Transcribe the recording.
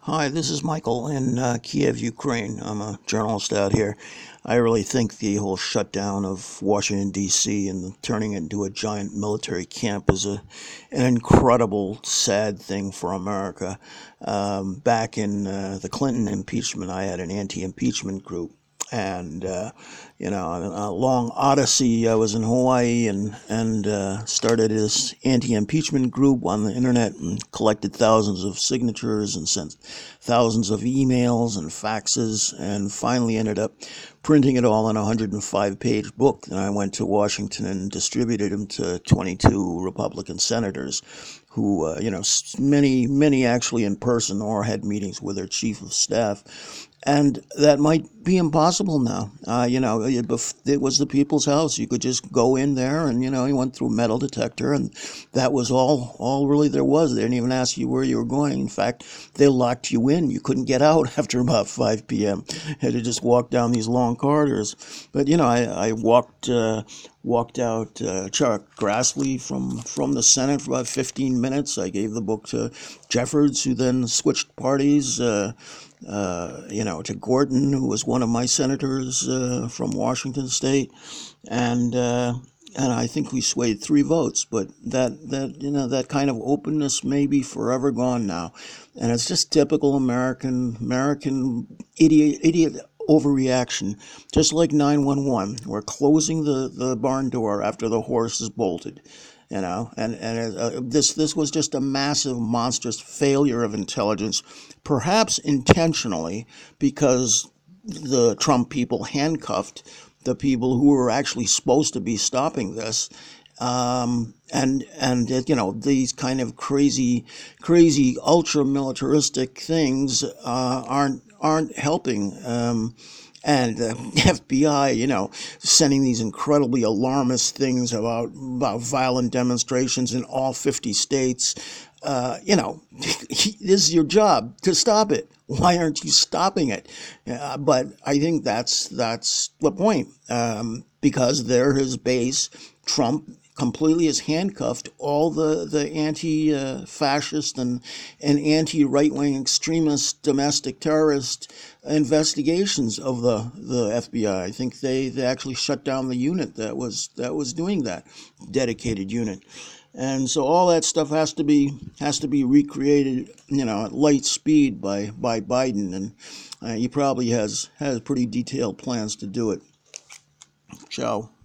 Hi, this is Michael in Kiev, Ukraine. I'm a journalist out here. I really think the whole shutdown of Washington, D.C. and turning it into a giant military camp is an incredible, sad thing for America. Back in the Clinton impeachment, I had an anti-impeachment group. And a long odyssey. I was in Hawaii and started this anti-impeachment group on the internet and collected thousands of signatures and sent thousands of emails and faxes, and finally ended up printing it all in a 105-page book. And I went to Washington and distributed them to 22 Republican senators who, many actually in person or had meetings with their chief of staff. And that might be impossible now. It was the people's house. You could just go in there and, you went through metal detector, and that was all really there was. They didn't even ask you where you were going. In fact, they locked you in. You couldn't get out after about 5 p.m. You had to just walk down these long corridors. But, I walked out Chuck Grassley from the Senate for about 15 minutes. I gave the book to Jeffords, who then switched parties. To Gordon, who was one of my senators from Washington State, and I think we swayed 3 votes. But that kind of openness may be forever gone now, and it's just typical American idiot overreaction. Just like 911, we're closing the barn door after the horse is bolted. This was just a massive, monstrous failure of intelligence, perhaps intentionally, because the Trump people handcuffed the people who were actually supposed to be stopping this. These kind of crazy ultra militaristic things aren't helping. And the FBI, sending these incredibly alarmist things about violent demonstrations in all 50 states. This is your job to stop it. Why aren't you stopping it? But I think that's the point, because they're his base. Trump completely has handcuffed all the anti-fascist and anti-right-wing extremist domestic terrorist investigations of the FBI. I think they actually shut down the unit that was doing that, dedicated unit. And so all that stuff has to be recreated, at light speed by Biden, and he probably has pretty detailed plans to do it. Ciao.